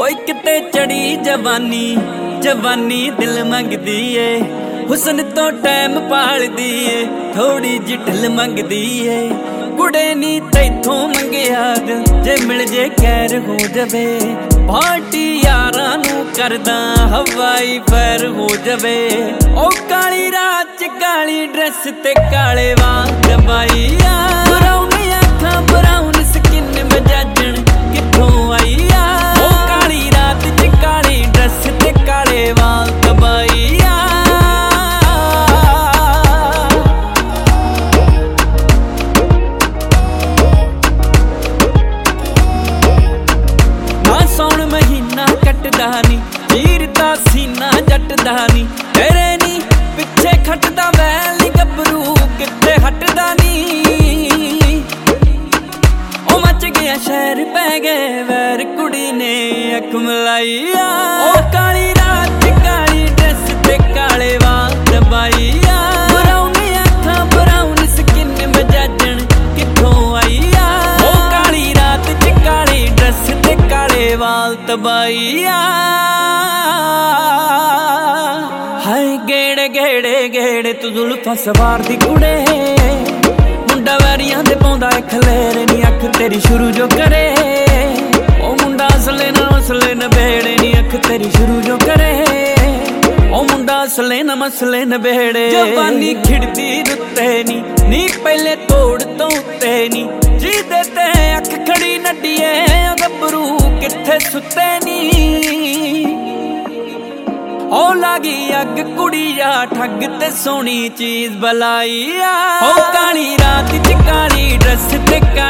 ओए किते चढ़ी जवानी जवानी दिल मंगदी ए हुसन तो टाइम पालदी ए थोड़ी जी ढिल मंगदी ए कुड़े नी तैथों मंगिया दिल जे मिल जे कैर हो जावे पार्टी यारां नू करदा हवाई पैर हो जावे ओ काली रात च काली ड्रेस ते काले वाल दबाईया ब्राउन अखां ब्राउन स्किन मजाजण किथों आई आ ओ काली रात च काली ड्रेस ते काले वाल दबाईया सौण महीना कटदा नी चीरदा सीना जटदा नी तेरे नी पिछे खटदा वैल गबरू किते हटदा नी ओ मच गया शहर पै गए वैर कुड़ी ने अख मिलाईया ओ काली रात काली ड्रेस ते काले वाल दबाईया ब्राउन अखां ब्राउन स्किन मजाजण किथों आईया ओ काली रात च काली ड्रेस ते काले वाल तबाईया हाय गेड़े गेड़े गेड़े तू जुल्फां सवार दी कुड़े मुंडा वैरियां दे पौंदा खलेरे नी अख तेरी शुरू जो करे ओ मुंडा असले न बेड़े नी अख तेरी शुरू जो करे ओ मुंडा असले न मसले न बेड़े जवानी खिड़दी रुते नी पहले तोड़ तो उत्ते नी जी देते अख खड़ी नड्डिए गबरू किथे सुते नी ओ लागी अग कुड़िया ठग ते सोनी चीज बलाईया ओ काली रात च काली ड्रेस ते